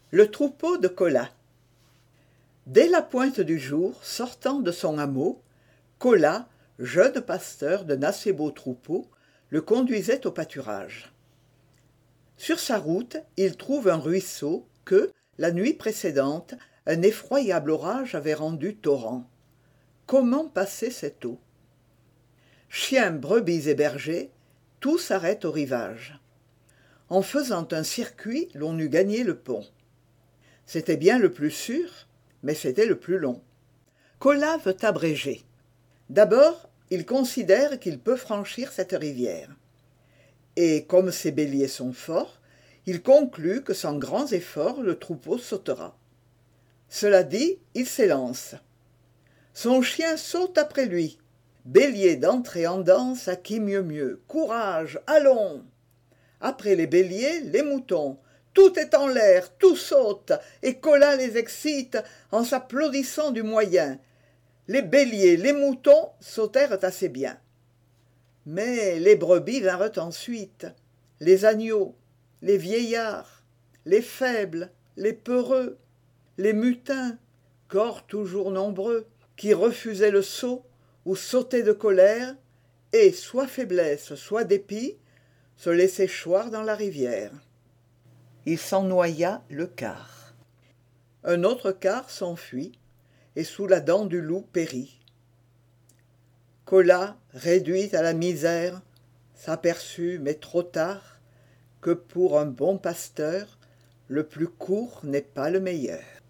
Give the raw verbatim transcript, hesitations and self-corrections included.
Le troupeau de Colas. Dès la pointe du jour, sortant de son hameau, Colas, jeune pasteur d'un assez beau troupeau, le conduisait au pâturage. Sur sa route, il trouve un ruisseau que, la nuit précédente, un effroyable orage avait rendu torrent. Comment passer cette eau? Chiens, brebis et bergers, tout s'arrête au rivage. En faisant un circuit, l'on eût gagné le pont. C'était bien le plus sûr, mais c'était le plus long. Colas veut abréger. D'abord, il considère qu'il peut franchir cette rivière. Et comme ses béliers sont forts, il conclut que sans grands efforts, le troupeau sautera. Cela dit, il s'élance. Son chien saute après lui. Bélier d'entrée en danse, à qui mieux mieux. Courage, allons! Après les béliers, les moutons. Tout est en l'air, tout saute, et Colas les excite en s'applaudissant du moyen. Les béliers, les moutons sautèrent assez bien. Mais les brebis vinrent ensuite, les agneaux, les vieillards, les faibles, les peureux, les mutins, corps toujours nombreux, qui refusaient le saut ou sautaient de colère, et, soit faiblesse, soit dépit, se laissaient choir dans la rivière. Il s'en noya le quart. Un autre quart s'enfuit, et sous la dent du loup périt. Colas, réduit à la misère, s'aperçut, mais trop tard, que pour un bon pasteur, le plus court n'est pas le meilleur.